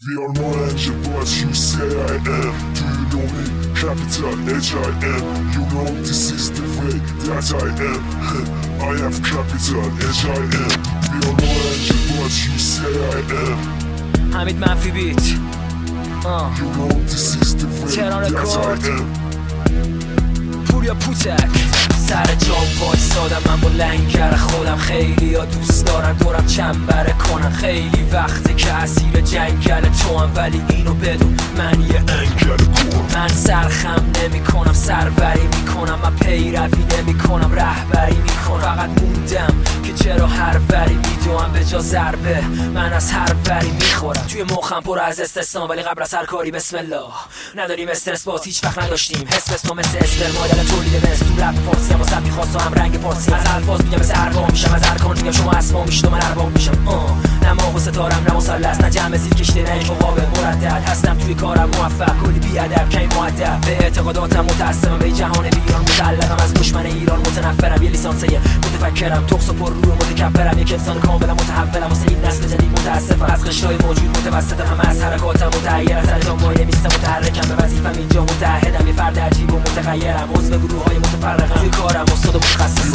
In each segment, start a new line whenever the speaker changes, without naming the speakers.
We are more than what you say I am. Do you know me? Capital H-I-M. You know this is the way that I am. I have capital H-I-M. We are more than what you say I am.
حمید منفی بیت
You know this is the way that I am.
پوریا پوتک سر جام وایسادم من با لنگر خودم. خیلی ها دوست دارن دورم چنبره کنن. خیلی وقته که اسیر جنگل تو هم، ولی اینو بدون من یه انگل کن. من سرخم نمی کنم، سروری می کنم. من پیروی نمی کنم، رهبری می کنم. فقط موندم که چرا هر وری میدوم به جا ضربه من از هر وری میخورم. توی مخم پر از استثنا، ولی قبل از هر کاری بسم الله. نداریم استرس باز هیچ وقت نداشتیم. حس ما مثل اسپرما دل تولید مثل تو رپ فارسی. اما سبکی خاصا هم رنگ پارسی. از الفاظ میگم مثل ارباب میشم، از ارکان میگم شما اسما میشید و من ارباب میشم. نه ما و ستارم نه مثلث، نه جمع زیر کشته، نه عقاب مردد. هستم توی کارم موفق، کلی بیادب کی مؤدب. به اعتقاداتم متأسفم، به جهان بیران متعلقم. از دشمن ایران متنفرم، یه لیسانسه متفکرم. تخص و پر رو متکبرم، یک انسان کاملا متحولم. واسه این نسل جدید متاسفم، از قشرهای موجود متوسطم. همه از حرکاتم متغیر، از سر جام وای نمیستم متحرکم. به وظیفم اینجا متحدم، یه فرد عجیب و متغیرم. عضو گروه‌های متفرقم، توی کارم استاد و متخصصم.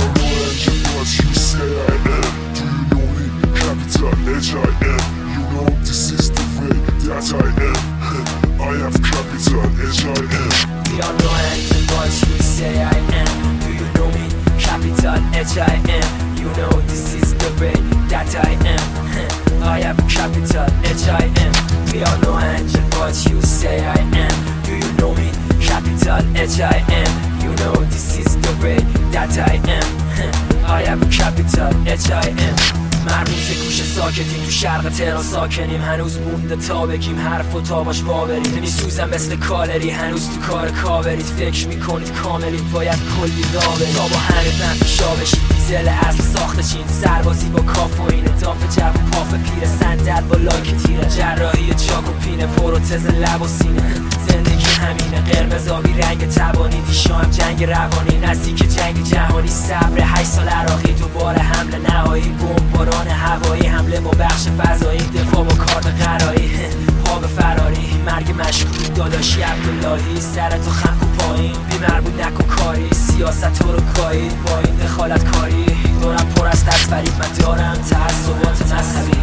H-I-M. You know this is the way that I am. I have capital H-I-M.
We are no engine what you say I am. Do you know me? Capital H-I-M. You know this is the way that I am. I have capital H-I-M. We are no engine what you say I am. Do you know me? Capital H-I-M. You know this is the way that I am. I have capital H-I-M. مرموز گوش ساکتیم، تو شرق تهران ساکنیم. هنوز مونده تا بگیم حرف و تا باش باورید. نمیسوزم مثل کالری، هنوز تو کار کاورید. فکر میکنید کاملید، باید کلی راه برید تا با همه منفی شا بشید. دیزل اصل ساخته چین، سربازی با کاف و این اضافه جو و پاف پیر. صندل با لاک تیره، جراحی چاک و پینه، پروتز لب و سینه. زندگی همینه، قرمز آبی رنگ تبانی. دیشام جنگ روانی، نزدیک جنگ جهانی. صبر 8 سال عراقی، دوباره حمله نهایی. بمباران هوایی، حمله با بخش فضایی. دفاع با کارت قرایی، پا به فراری. مرگ مشکوک داداشی عبداللهی. سرتو خم و پایین، بی مربوط نکن کاری. سیاست رو کایید با این دخالت کاری. دورم پر از تصوری، من دارم تعصبات مذهبی.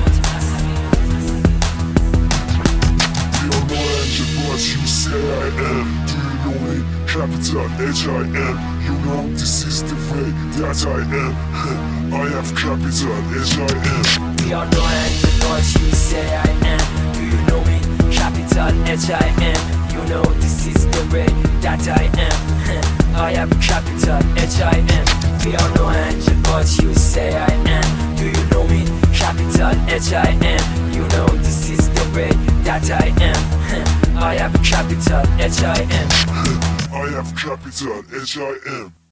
You say I am. Do you know me? Capital H-I-M. You know this is the way that I am. I have capital H-I-M.
We are no engine what you say I am. Do you know me? Capital H-I-M. You know this is the way that I am. I have capital H-I-M. We are no engine what you say I am. Do you know me? Capital H-I-M. You know this is the way that I am. I have capital H-I-M.
I have capital H-I-M.